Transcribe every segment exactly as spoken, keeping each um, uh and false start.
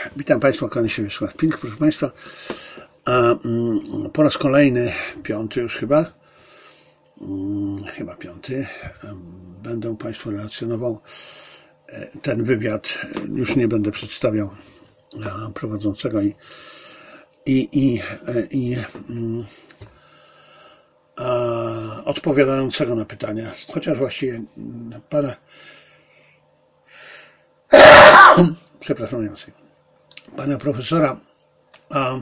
Witam Państwa, kłaniam się Wiesław Pink, proszę Państwa. A, mm, po raz kolejny, piąty już chyba, mm, chyba piąty, będę Państwu relacjonował ten wywiad. Już nie będę przedstawiał a, prowadzącego i, i, i, i mm, a, odpowiadającego na pytania, chociaż właściwie pana przepraszam, pana profesora a,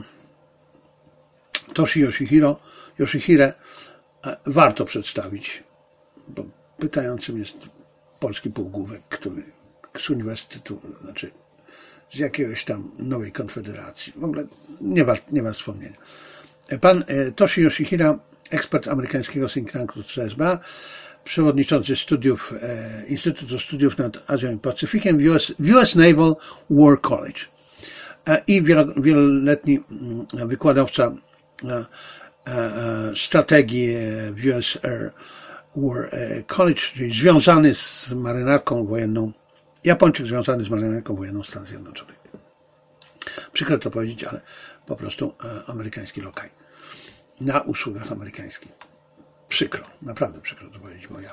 Toshi Yoshihiro, Yoshihire warto przedstawić, bo pytającym jest polski półgłówek, który z uniwersytetu, znaczy z jakiegoś tam nowej konfederacji, w ogóle nie wart, nie wart wspomnienia. Pan Toshi Yoshihira, ekspert amerykańskiego think tanku C S B A, przewodniczący studiów, e, Instytutu Studiów nad Azją i Pacyfikiem w U S, w U S Naval War College e, i wieloletni wykładowca e, e, strategii w U S Air War College, czyli związany z marynarką wojenną, Japończyk związany z marynarką wojenną Stanów Zjednoczonych. Przykro to powiedzieć, ale po prostu e, amerykański lokaj na usługach amerykańskich. Przykro, naprawdę przykro to powiedzieć, bo ja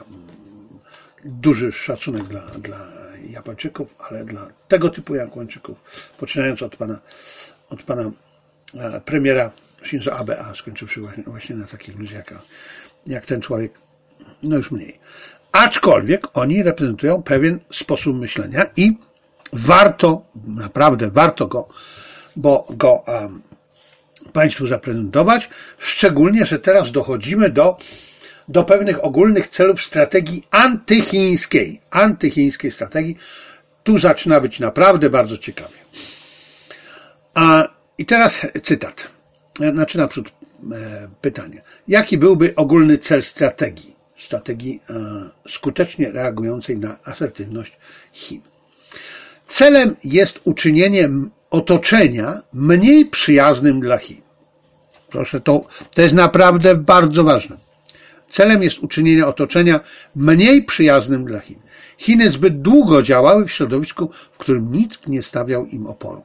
duży szacunek dla, dla Japończyków, ale dla tego typu Japończyków, poczynając od pana, od pana premiera Shinzo Abe, a skończywszy właśnie, właśnie na takich ludziach jak, jak ten człowiek, no już mniej. Aczkolwiek oni reprezentują pewien sposób myślenia i warto, naprawdę warto go, bo go um, Państwu zaprezentować, szczególnie, że teraz dochodzimy do, do pewnych ogólnych celów strategii antychińskiej, antychińskiej strategii. Tu zaczyna być naprawdę bardzo ciekawie. A, I teraz cytat, znaczy naprzód e, pytanie. Jaki byłby ogólny cel strategii, strategii e, skutecznie reagującej na asertywność Chin? Celem jest uczynienie otoczenia mniej przyjaznym dla Chin. Proszę, to, to jest naprawdę bardzo ważne. Celem jest uczynienie otoczenia mniej przyjaznym dla Chin. Chiny zbyt długo działały w środowisku, w którym nikt nie stawiał im oporu.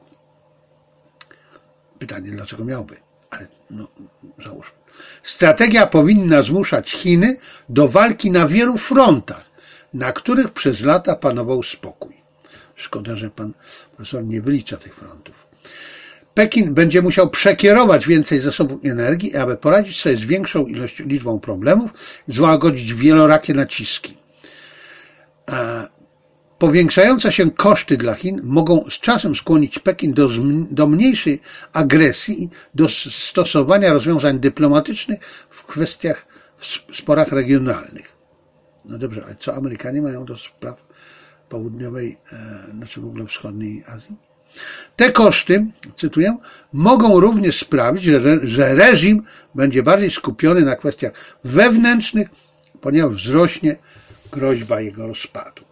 Pytanie, dlaczego miałby? Ale no, załóżmy. Strategia powinna zmuszać Chiny do walki na wielu frontach, na których przez lata panował spokój. Szkoda, że pan profesor nie wylicza tych frontów. Pekin będzie musiał przekierować więcej zasobów energii, aby poradzić sobie z większą ilością, liczbą problemów, złagodzić wielorakie naciski. A powiększające się koszty dla Chin mogą z czasem skłonić Pekin do, do mniejszej agresji i do stosowania rozwiązań dyplomatycznych w kwestiach, w sporach regionalnych. No dobrze, ale co Amerykanie mają do spraw południowej, znaczy w ogóle wschodniej Azji? Te koszty, cytuję, mogą również sprawić, że, że reżim będzie bardziej skupiony na kwestiach wewnętrznych, ponieważ wzrośnie groźba jego rozpadu.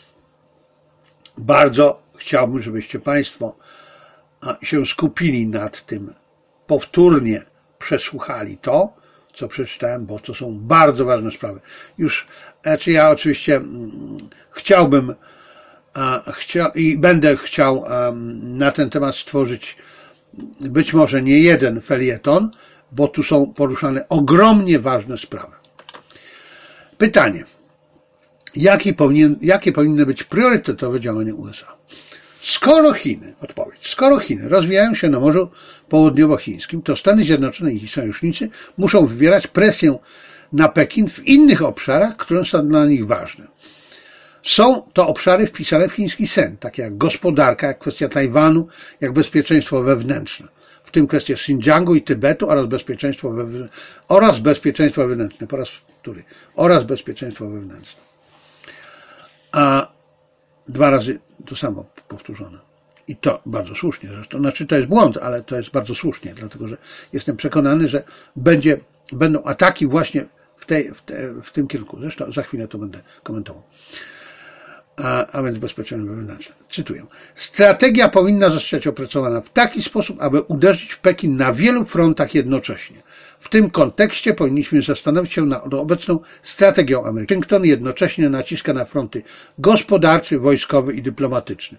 Bardzo chciałbym, żebyście Państwo się skupili nad tym, powtórnie przesłuchali to, co przeczytałem, bo to są bardzo ważne sprawy. Już, znaczy ja oczywiście mm, chciałbym a, chcia, i będę chciał um, na ten temat stworzyć być może nie jeden felieton, bo tu są poruszane ogromnie ważne sprawy. Pytanie. Jaki powinien, jakie powinny być priorytetowe działania U S A? Skoro Chiny, odpowiedź, skoro Chiny rozwijają się na Morzu Południowochińskim, to Stany Zjednoczone i ich sojusznicy muszą wywierać presję na Pekin w innych obszarach, które są dla nich ważne. Są to obszary wpisane w chiński sen, takie jak gospodarka, jak kwestia Tajwanu, jak bezpieczeństwo wewnętrzne, w tym kwestie Xinjiangu i Tybetu oraz bezpieczeństwo wewnętrzne, oraz bezpieczeństwo wewnętrzne, po raz wtóry, oraz bezpieczeństwo wewnętrzne. A dwa razy to samo powtórzone. I to bardzo słusznie zresztą. Znaczy to jest błąd, ale to jest bardzo słusznie, dlatego że jestem przekonany, że będzie, będą ataki właśnie w, tej, w, te, w tym kierunku. Zresztą za chwilę to będę komentował. A, a więc bezpieczeństwo wewnętrzne. Cytuję. Strategia powinna zostać opracowana w taki sposób, aby uderzyć w Pekin na wielu frontach jednocześnie. W tym kontekście powinniśmy zastanowić się nad obecną strategią Ameryki. Waszyngton jednocześnie naciska na fronty gospodarczy, wojskowy i dyplomatyczny.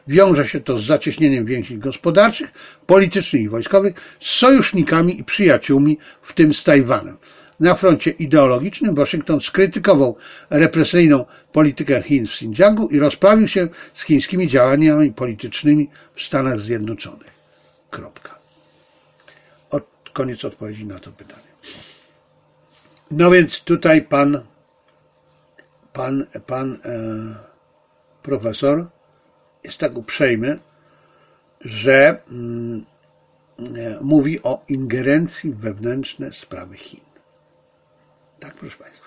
wiąże się to z zacieśnieniem więzi gospodarczych, politycznych i wojskowych z sojusznikami i przyjaciółmi, w tym z Tajwanem. Na froncie ideologicznym Waszyngton skrytykował represyjną politykę Chin w Xinjiangu i rozprawił się z chińskimi działaniami politycznymi w Stanach Zjednoczonych. Kropka. Od, koniec odpowiedzi na to pytanie. No więc tutaj pan, pan, pan e, profesor jest tak uprzejmy, że mm, e, mówi o ingerencji w wewnętrzne sprawy Chin. Tak, proszę Państwa.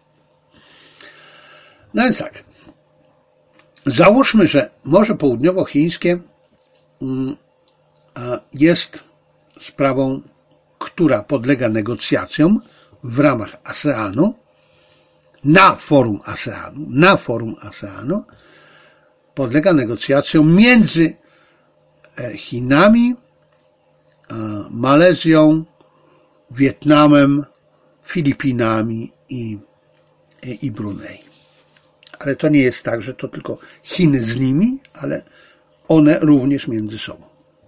No więc tak. Załóżmy, że Morze Południowochińskie jest sprawą, która podlega negocjacjom w ramach ASEANu, na forum ASEANu, na forum ASEANu, podlega negocjacjom między Chinami, Malezją, Wietnamem, Filipinami i, i, i Brunei. Ale to nie jest tak, że to tylko Chiny z nimi, ale one również między sobą.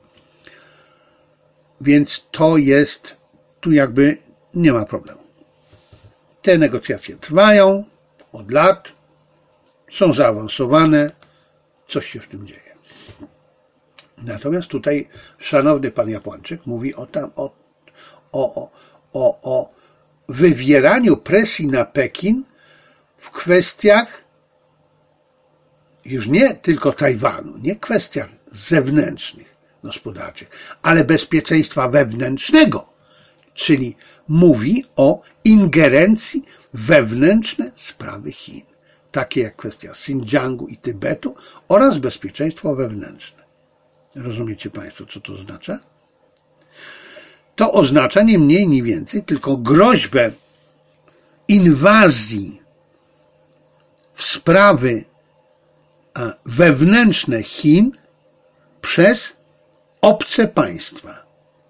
Więc to jest, tu jakby nie ma problemu. Te negocjacje trwają od lat, są zaawansowane, coś się w tym dzieje. Natomiast tutaj szanowny pan Japończyk mówi o, tam, o, o, o, o wywieraniu presji na Pekin w kwestiach już nie tylko Tajwanu, nie kwestiach zewnętrznych, gospodarczych, ale bezpieczeństwa wewnętrznego, czyli mówi o ingerencji w wewnętrzne sprawy Chin, takie jak kwestia Xinjiangu i Tybetu oraz bezpieczeństwo wewnętrzne. Rozumiecie Państwo, co to oznacza? To oznacza nie mniej, nie więcej, tylko groźbę inwazji w sprawy wewnętrzne Chin przez obce państwa.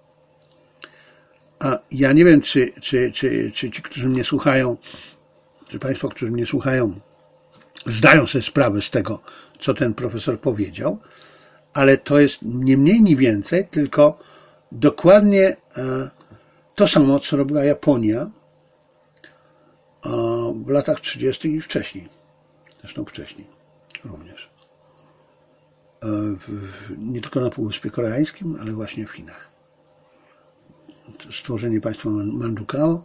A ja nie wiem, czy, czy, czy, czy ci, którzy mnie słuchają, czy Państwo, którzy mnie słuchają, zdają sobie sprawę z tego, co ten profesor powiedział, ale to jest nie mniej, nie więcej, tylko dokładnie to samo, co robiła Japonia w latach trzydziestych i wcześniej. Zresztą wcześniej również. Nie tylko na Półwyspie Koreańskim, ale właśnie w Chinach. Stworzenie państwa Manchukao.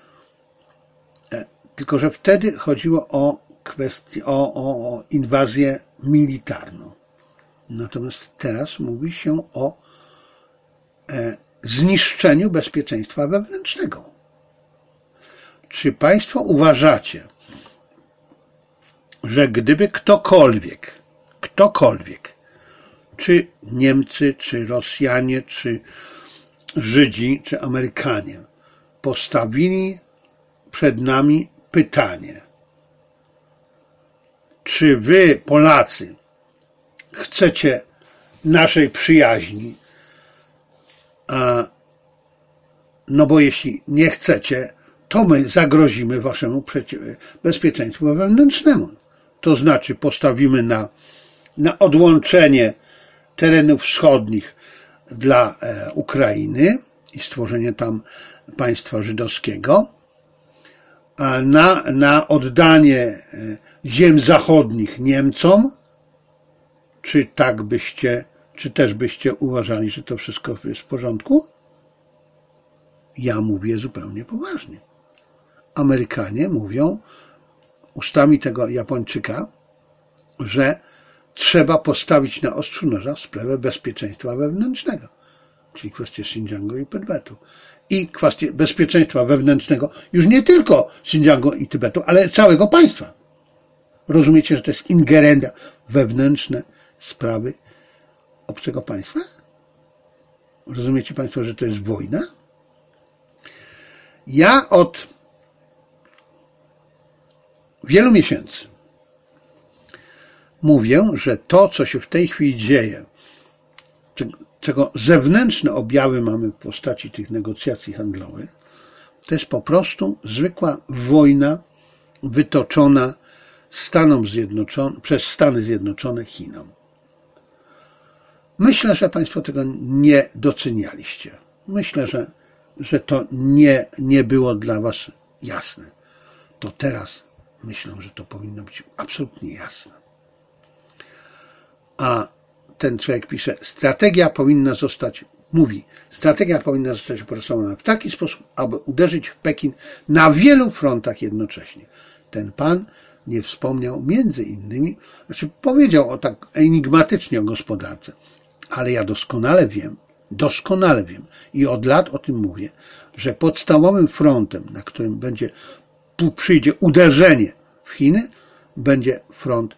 Tylko że wtedy chodziło o kwestię, o, o, o inwazję militarną. Natomiast teraz mówi się o e, zniszczeniu bezpieczeństwa wewnętrznego. Czy Państwo uważacie, że gdyby ktokolwiek, ktokolwiek, czy Niemcy, czy Rosjanie, czy Żydzi, czy Amerykanie postawili przed nami pytanie, czy wy, Polacy, chcecie naszej przyjaźni, a, no bo jeśli nie chcecie, to my zagrozimy waszemu bezpieczeństwu wewnętrznemu. To znaczy postawimy na, na odłączenie terenów wschodnich dla e, Ukrainy i stworzenie tam państwa żydowskiego, a na, na oddanie e, ziem zachodnich Niemcom, czy tak byście, czy też byście uważali, że to wszystko jest w porządku? Ja mówię zupełnie poważnie. Amerykanie mówią ustami tego Japończyka, że trzeba postawić na ostrzu noża sprawę bezpieczeństwa wewnętrznego, czyli kwestię Xinjiangu i Tybetu. I kwestię bezpieczeństwa wewnętrznego już nie tylko Xinjiangu i Tybetu, ale całego państwa. Rozumiecie, że to jest ingerencja w wewnętrzne sprawy obcego państwa? Rozumiecie Państwo, że to jest wojna? Ja od wielu miesięcy mówię, że to, co się w tej chwili dzieje, czego zewnętrzne objawy mamy w postaci tych negocjacji handlowych, to jest po prostu zwykła wojna wytoczona Stanom Zjednoczonym, przez Stany Zjednoczone Chinom. Myślę, że Państwo tego nie docenialiście. Myślę, że, że to nie, nie było dla Was jasne. To teraz myślę, że to powinno być absolutnie jasne. A ten człowiek pisze, strategia powinna zostać, mówi, strategia powinna zostać opracowana w taki sposób, aby uderzyć w Pekin na wielu frontach jednocześnie. Ten pan nie wspomniał między innymi, znaczy powiedział o tak enigmatycznie o gospodarce, ale ja doskonale wiem, doskonale wiem i od lat o tym mówię, że podstawowym frontem, na którym będzie przyjdzie uderzenie w Chiny, będzie front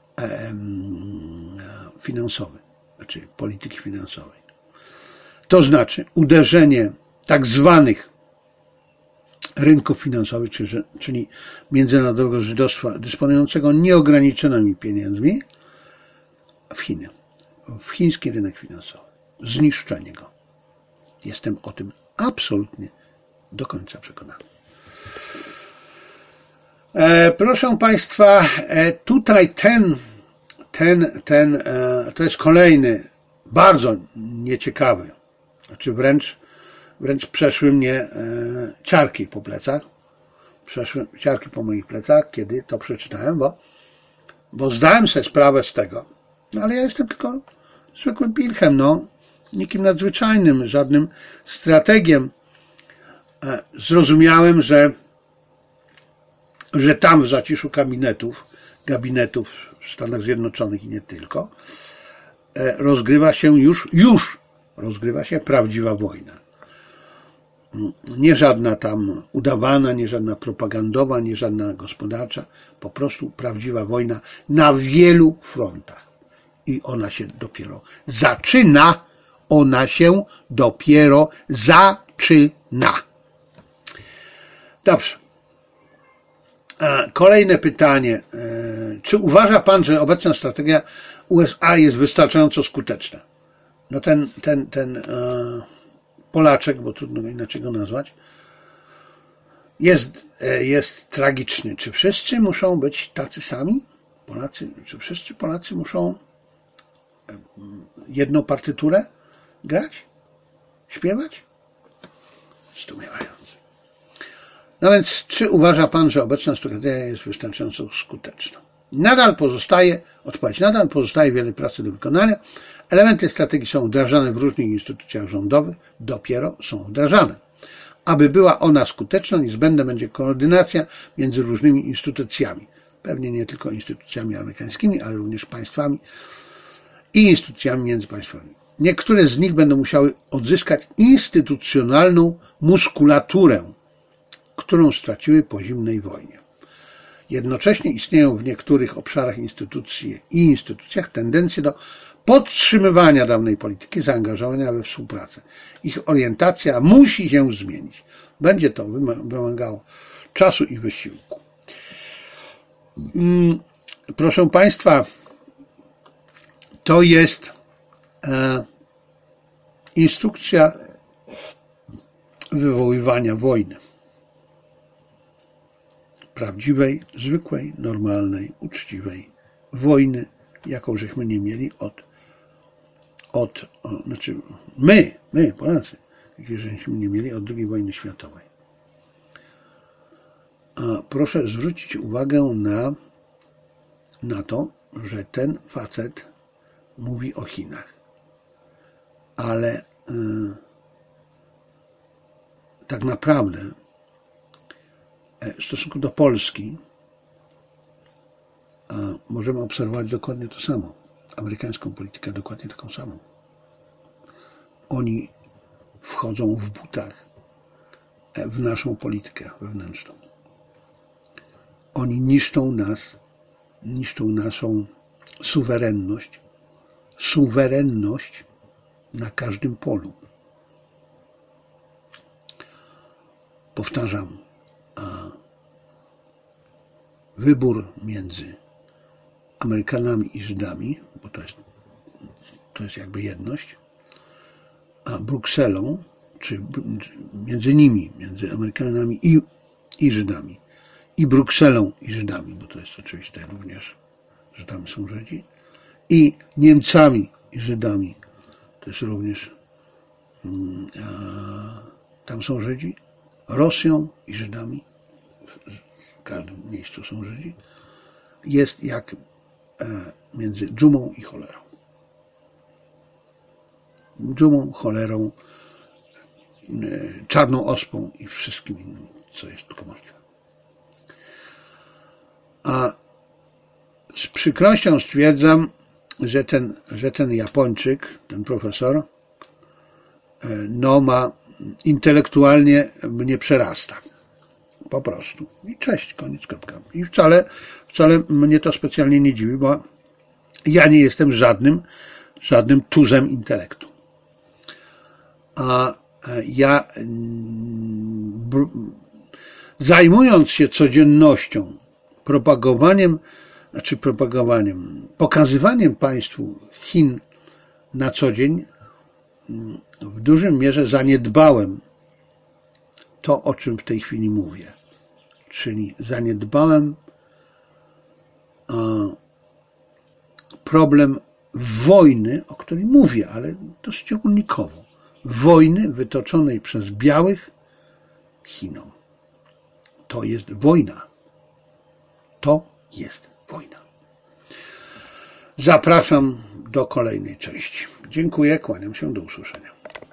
finansowy, znaczy polityki finansowej. To znaczy uderzenie tak zwanych rynków finansowych, czyli międzynarodowego żydostwa dysponującego nieograniczonymi pieniędzmi w Chiny, w chiński rynek finansowy. Zniszczenie go. Jestem o tym absolutnie do końca przekonany. E, proszę Państwa, e, tutaj ten, ten, ten, e, to jest kolejny bardzo nieciekawy, znaczy wręcz, wręcz przeszły mnie e, ciarki po plecach, przeszły ciarki po moich plecach, kiedy to przeczytałem, bo, bo zdałem sobie sprawę z tego, no ale ja jestem tylko zwykłym pilchem, no, nikim nadzwyczajnym, żadnym strategiem. E, zrozumiałem, że że tam w zaciszu gabinetów, gabinetów w Stanach Zjednoczonych i nie tylko, rozgrywa się już, już rozgrywa się prawdziwa wojna. Nie żadna tam udawana, nie żadna propagandowa, nie żadna gospodarcza, po prostu prawdziwa wojna na wielu frontach. I ona się dopiero zaczyna, ona się dopiero zaczyna. Dobrze. Kolejne pytanie. Czy uważa Pan, że obecna strategia U S A jest wystarczająco skuteczna? No ten, ten, ten Polaczek, bo trudno inaczej go nazwać, jest, jest tragiczny. Czy wszyscy muszą być tacy sami? Polacy, czy wszyscy Polacy muszą jedną partyturę grać? Śpiewać? Zdumiewające. No więc, czy uważa Pan, że obecna strategia jest wystarczająco skuteczna? Nadal pozostaje, odpowiedź, nadal pozostaje wiele pracy do wykonania. Elementy strategii są wdrażane w różnych instytucjach rządowych, dopiero są wdrażane. Aby była ona skuteczna, niezbędna będzie koordynacja między różnymi instytucjami. Pewnie nie tylko instytucjami amerykańskimi, ale również państwami i instytucjami międzypaństwowymi. Niektóre z nich będą musiały odzyskać instytucjonalną muskulaturę, którą straciły po zimnej wojnie. Jednocześnie istnieją w niektórych obszarach instytucji i instytucjach tendencje do podtrzymywania dawnej polityki, zaangażowania we współpracę. Ich orientacja musi się zmienić. Będzie to wymagało czasu i wysiłku. Proszę Państwa, to jest e, instrukcja wywoływania wojny. Prawdziwej, zwykłej, normalnej, uczciwej wojny, jaką żeśmy nie mieli od, od o, znaczy my, my Polacy, jakiej żeśmy nie mieli od drugiej wojny światowej. A proszę zwrócić uwagę na, na to, że ten facet mówi o Chinach, ale yy, tak naprawdę w stosunku do Polski możemy obserwować dokładnie to samo. Amerykańską politykę dokładnie taką samą. Oni wchodzą w butach w naszą politykę wewnętrzną. Oni niszczą nas, niszczą naszą suwerenność, suwerenność na każdym polu. Powtarzam, a wybór między Amerykanami i Żydami, bo to jest, to jest jakby jedność, a Brukselą, czy między nimi, między Amerykanami i, i Żydami, i Brukselą i Żydami, bo to jest oczywiste również, że tam są Żydzi, i Niemcami i Żydami, to jest również, tam są Żydzi, Rosją i Żydami, w każdym miejscu są Żydzi, jest jak między dżumą i cholerą. Dżumą, cholerą, czarną ospą i wszystkim innym, co jest tylko możliwe. A z przykrością stwierdzam, że ten, że ten Japończyk, ten profesor, no ma intelektualnie mnie przerasta. Po prostu. I cześć, koniec, kropka. I wcale, wcale mnie to specjalnie nie dziwi, bo ja nie jestem żadnym, żadnym tuzem intelektu. A ja, zajmując się codziennością, propagowaniem, znaczy propagowaniem, pokazywaniem państwu Chin na co dzień, w dużym mierze zaniedbałem to, o czym w tej chwili mówię. Czyli zaniedbałem problem wojny, o której mówię, ale dosyć ogólnikowo. Wojny wytoczonej przez białych Chinom. To jest wojna. To jest wojna. Zapraszam do kolejnej części. Dziękuję, kłaniam się, do usłyszenia.